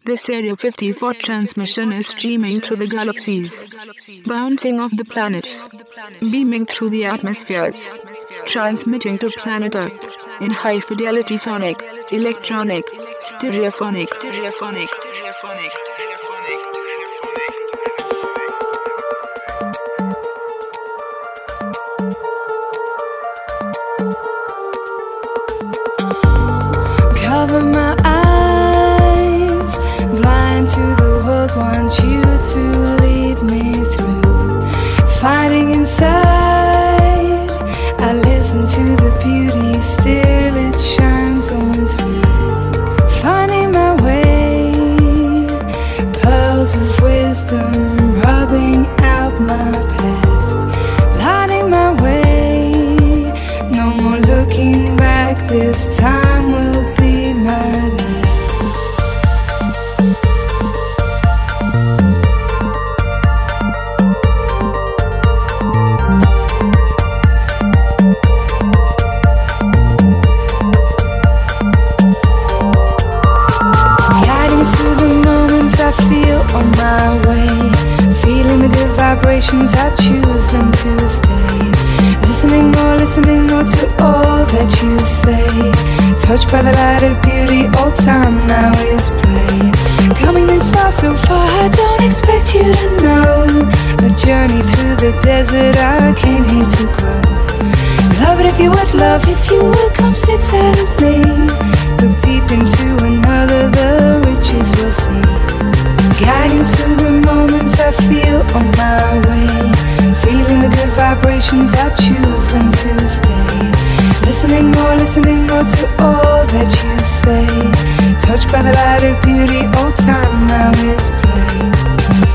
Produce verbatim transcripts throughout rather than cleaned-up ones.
This Area fifty-four transmission is streaming through the galaxies, bouncing off the planets, beaming through the atmospheres, transmitting to planet Earth in high-fidelity sonic, electronic, stereophonic, stereophonic, stereophonic. Cover my eyes, blind to the world, want you to lead me through. Fighting inside, I listen to the beauty, still it shines on through. Finding my way, pearls of wisdom, rubbing out my past. Lighting my way, no more looking back, this time will be my last. Guiding through the moments I feel on my way, feeling the good vibrations, I choose them to stay. Listening more, listening more to all that you say. Touched by the light of beauty, all time now is play. Coming this far, so far, I don't expect you to know. A journey through the desert, I came here to grow. Love it if you would, love if you would, come sit silently. Look deep into another, the riches we'll see. Guiding through the moments I feel on my way, feeling the good vibrations, I choose them to stay. Listening more, listening more to all that you say. Touched by the light of beauty, all time now is play.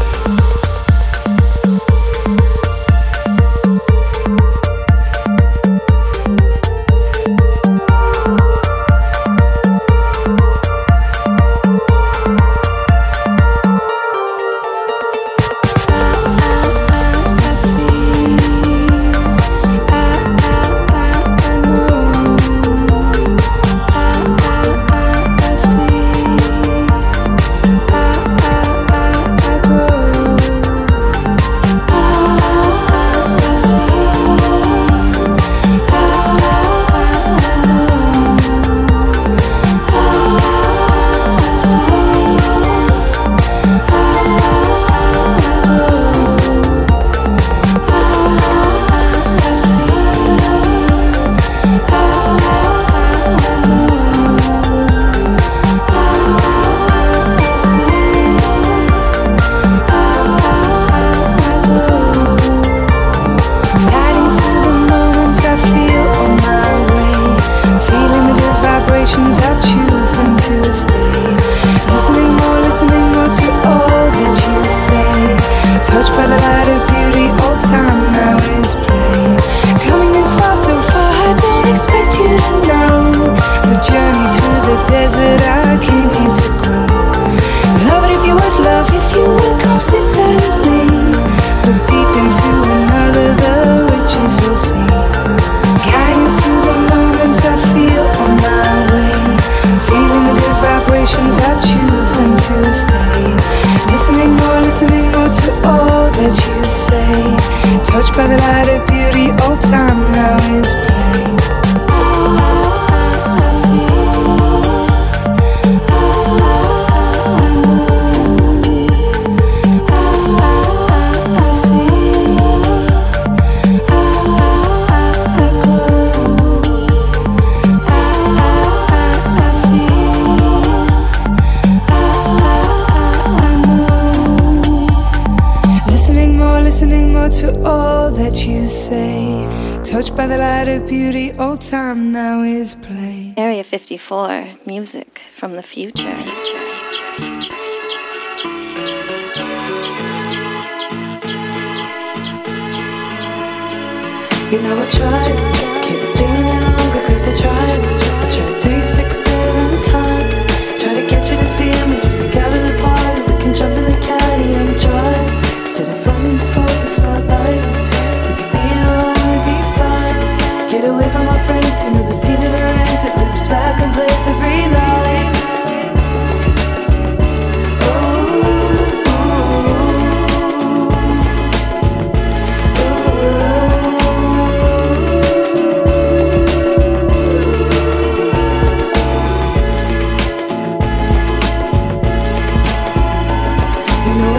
Area fifty-four, music from the future. Future, future, future, future, future, future, You know I tried, can't stay any longer cause I tried. I tried three, six, seven times. Try to get you to feel me, just to gather the party. We can jump in the caddy and drive. Instead of running for the spotlight, we could be alone, we'd be fine. Get away from our friends, you know the scene never ends. It loops back and plays every night.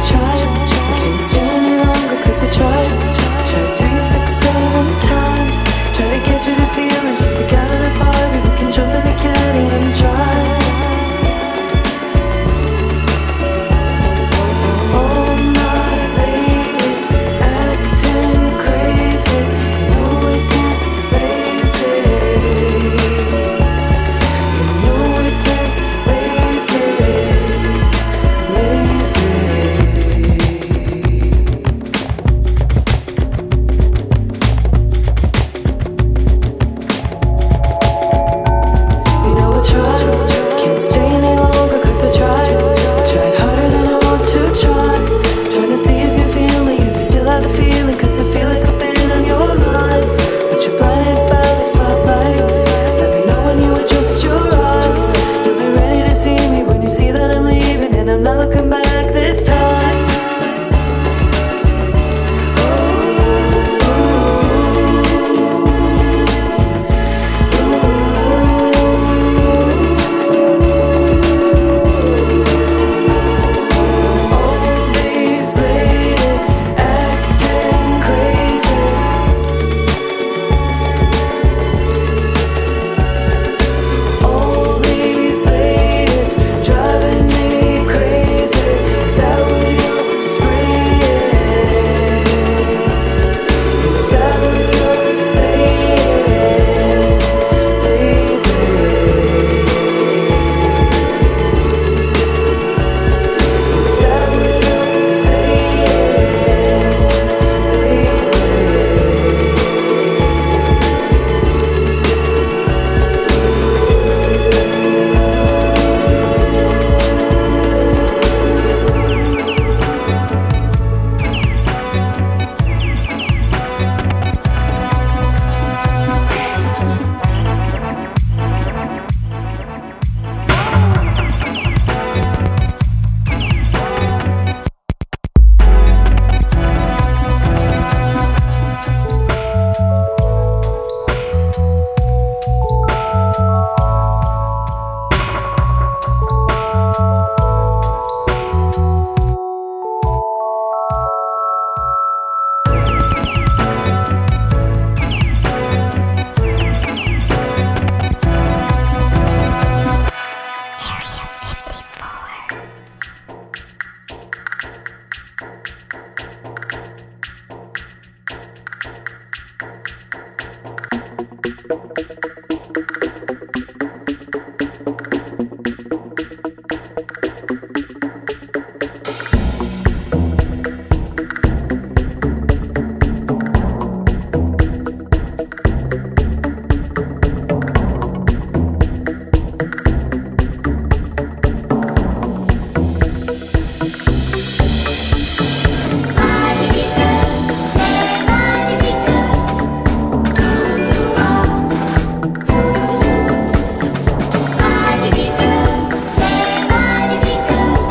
Magnifique, c'est magnifique.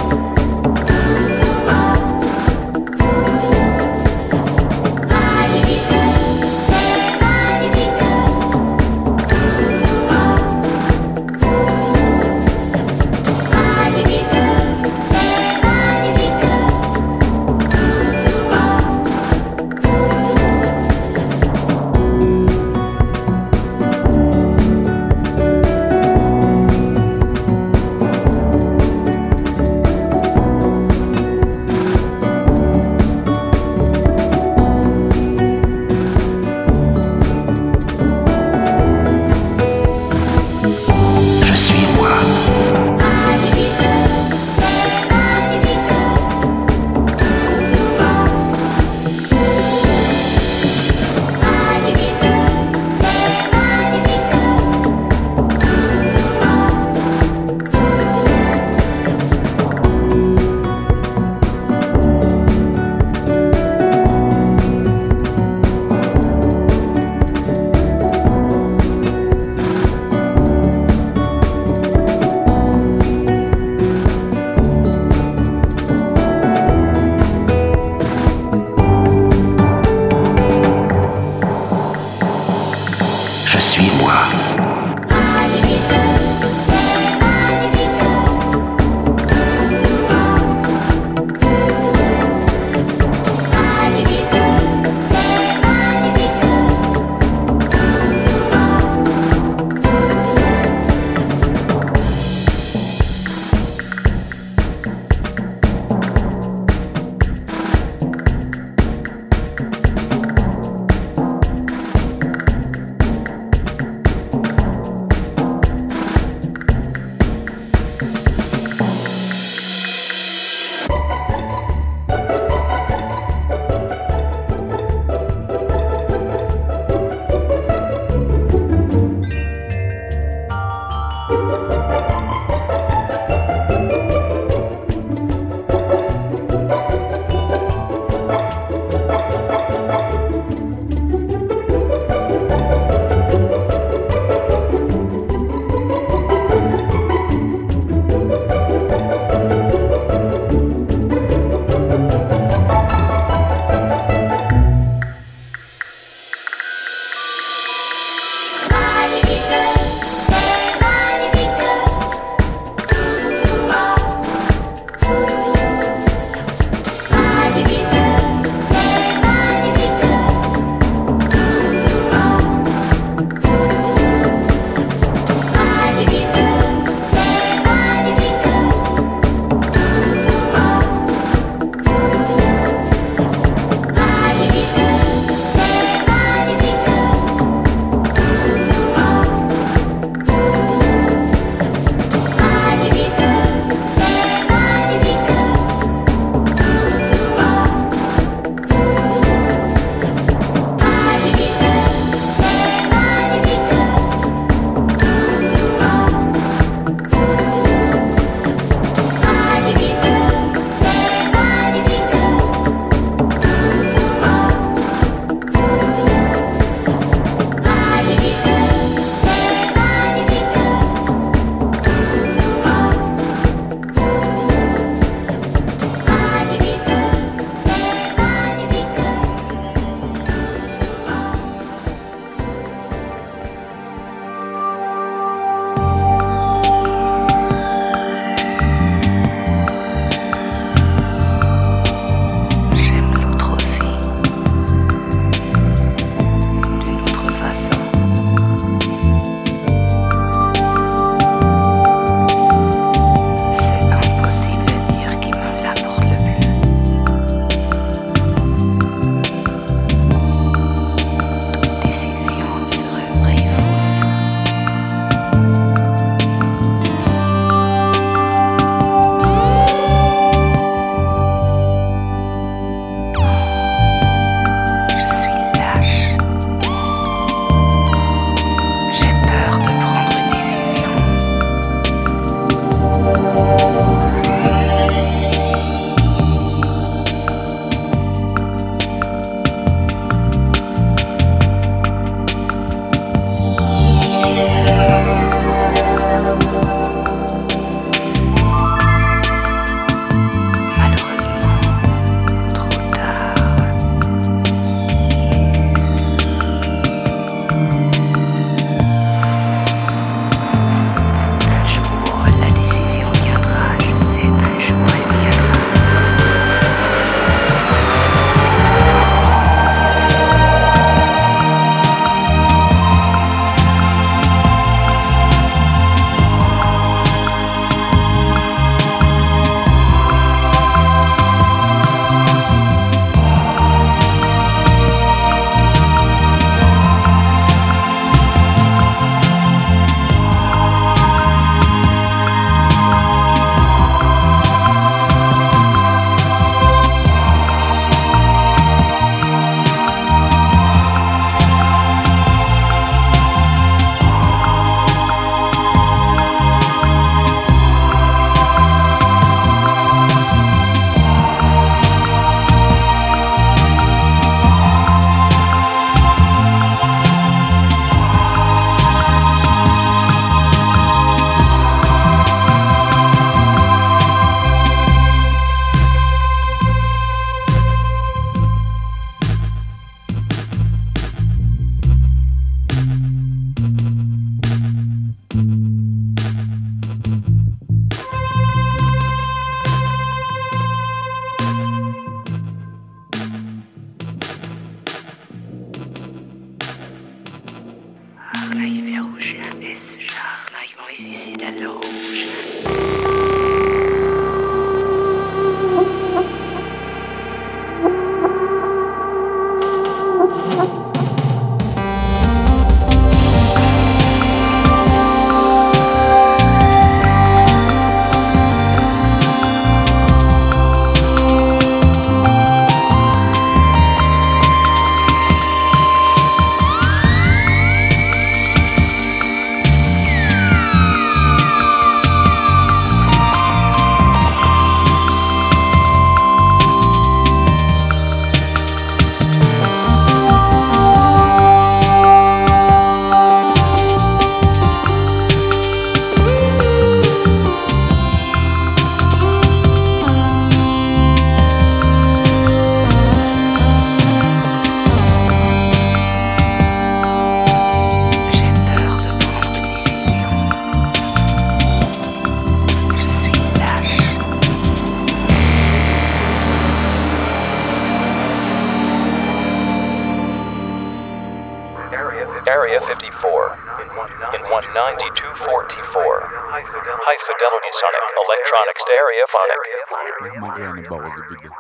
Area fifty-four. In one ninety-two forty-four. High fidelity sonic, electronic stereophonic. My granny was a big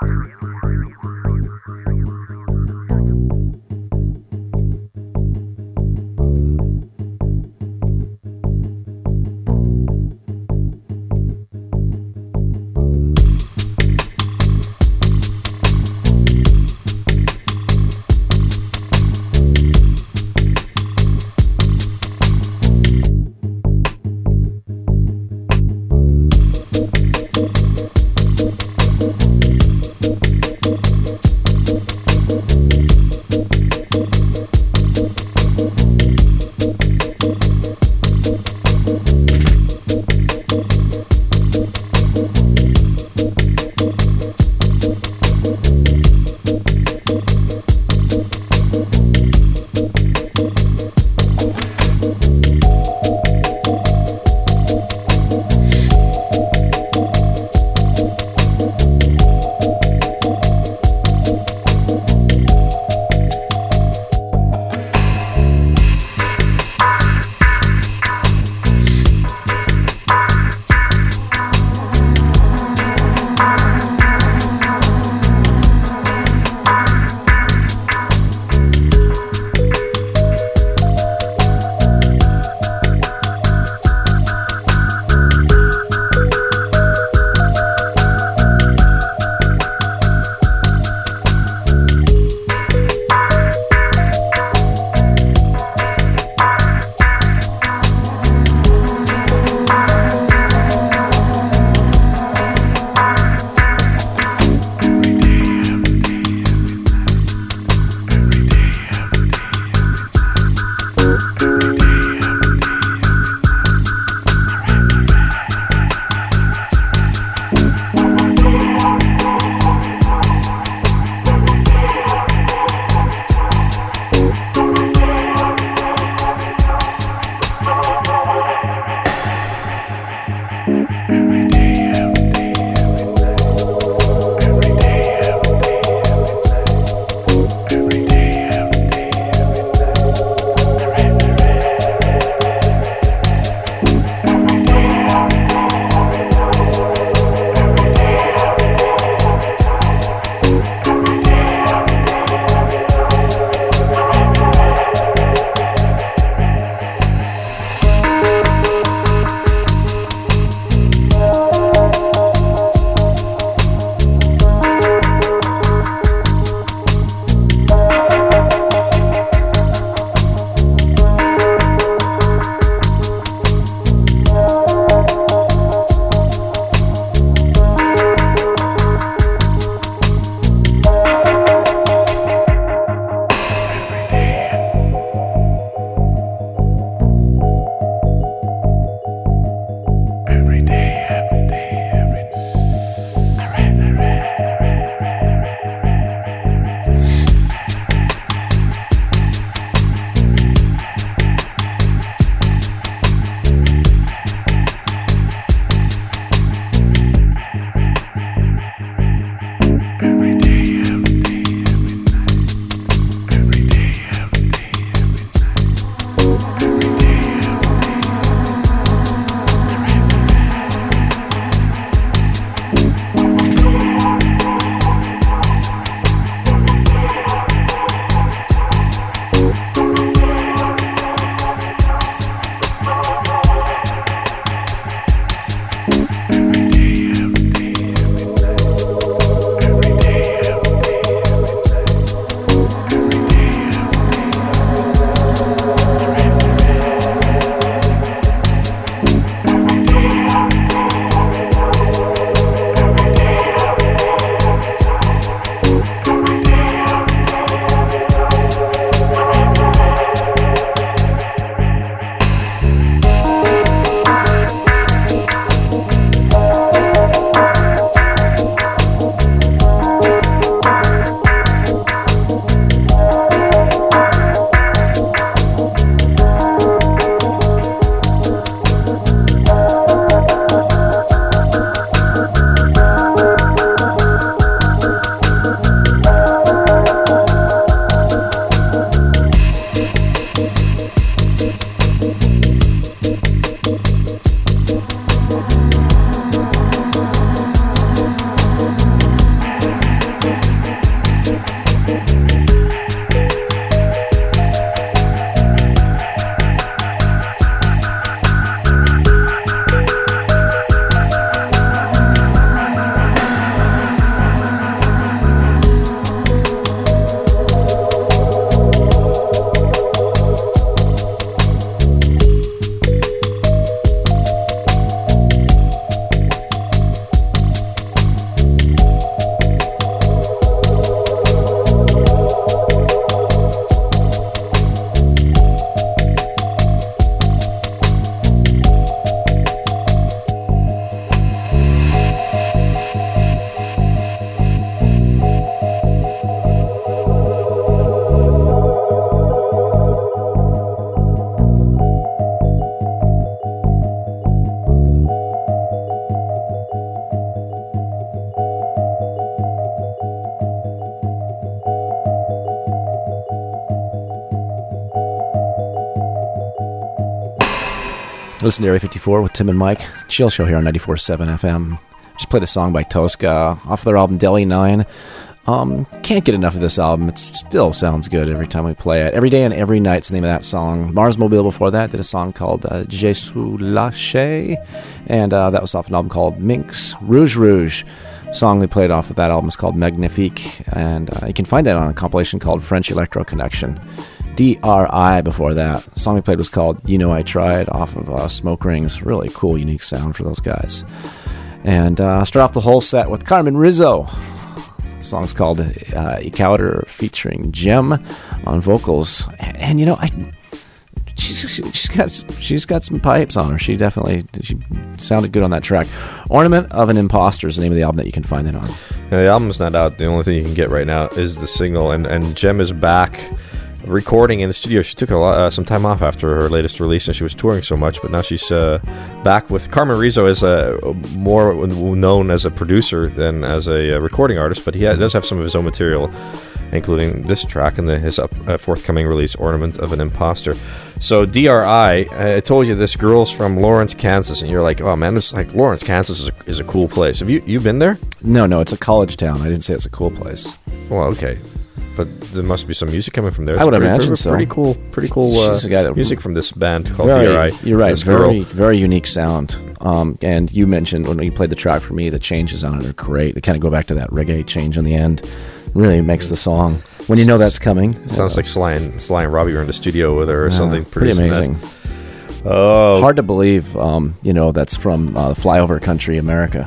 Listen to Area fifty-four with Tim and Mike. Chill show here on ninety-four point seven F M. Just played a song by Tosca off their album Delhi nine. Um, can't get enough of this album. It still sounds good every time we play it. Every Day and Every Night's the name of that song. Mars Mobile before that did a song called uh, Je suis lâché, and uh, that was off an album called Minx. Rouge Rouge. The song they played off of that album is called Magnifique, and uh, you can find that on a compilation called French Electro Connection. D R I before that. The song we played was called You Know I Tried off of uh, Smoke Rings. Really cool, unique sound for those guys. And uh, start off the whole set with Carmen Rizzo. The song's called uh, Ecouter featuring Jem on vocals. And, and you know, I she's she's got she's got some pipes on her. She definitely she sounded good on that track. Ornament of an Imposter is the name of the album that you can find it on. Yeah, the album's not out. The only thing you can get right now is the single, and, and Jem is back recording in the studio. She took a lot, uh, some time off after her latest release, and she was touring so much, but now she's uh, back with Carmen Rizzo. Is uh, more known as a producer than as a uh, recording artist, but he ha- does have some of his own material, including this track and the, his up, uh, forthcoming release, Ornament of an Imposter. So D R I, I told you this girl's from Lawrence, Kansas, and you're like, oh man, this like Lawrence, Kansas is a, is a cool place. Have you you been there? No, no, it's a college town. I didn't say it's a cool place. Well, okay. But there must be some music coming from there. It's I would pretty, imagine pretty, so. Pretty cool, pretty cool uh, that, music from this band called very, D R I. You're right, This very, girl. very unique sound. Um, and you mentioned when you played the track for me, the changes on it are great. They kind of go back to that reggae change on the end. Really makes the song when you know that's coming. It sounds like Sly and, Sly and Robbie were in the studio with her or yeah, something. Pretty amazing. That. Oh, hard to believe. Um, you know that's from uh, flyover country, America.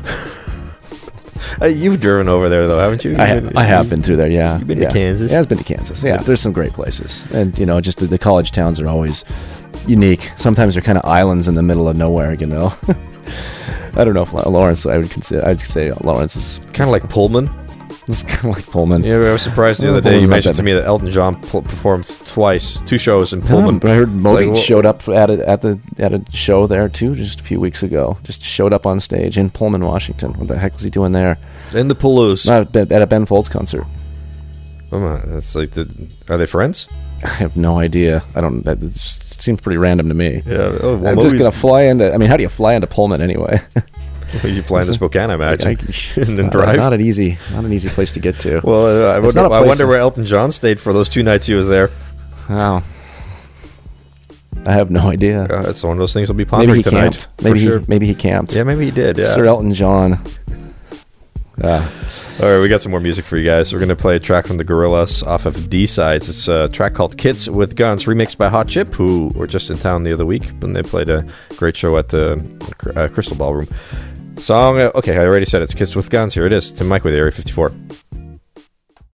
Uh, you've driven over there, though, haven't you? I have, I have been through there, yeah. You've been yeah. to Kansas? Yeah, I've been to Kansas, yeah. There's some great places. And, you know, just the, the college towns are always unique. Sometimes they're kind of islands in the middle of nowhere, you know. I don't know if Lawrence, I would consider, I'd say Lawrence is... Kind of like Pullman. It's kind of like Pullman. Yeah, I was surprised the well, other day Pullman's you mentioned that to me that Elton John pl- performed twice, two shows in Pullman. No, but I heard Moby like, well, showed up at a, at the at a show there too, just a few weeks ago. Just showed up on stage in Pullman, Washington. What the heck was he doing there? In the Palouse. Not at a Ben Folds concert. Oh my, that's like the, are they friends? I have no idea. I don't. That it seems pretty random to me. Yeah. Oh, well, I'm just gonna fly into. I mean, how do you fly into Pullman anyway? You fly into Spokane, I imagine, I, I, and then not, drive. Not an easy, not an easy place to get to. Well, uh, I It's wonder, not a I place wonder in- where Elton John stayed for those two nights he was there. Wow. I have no idea. Uh, it's one of those things we'll be pondering Maybe he tonight. camped. Maybe for he, sure. maybe he camped. Yeah, maybe he did. Yeah. Sir Elton John. Ah. All right, we got some more music for you guys. We're going to play a track from the Gorillaz off of D-Sides. It's a track called Kids with Guns, remixed by Hot Chip, who were just in town the other week, and they played a great show at the uh, Crystal Ballroom. Song, uh, okay, I already said it's Kids with Guns. Here it is. Tim Mike with Area fifty-four.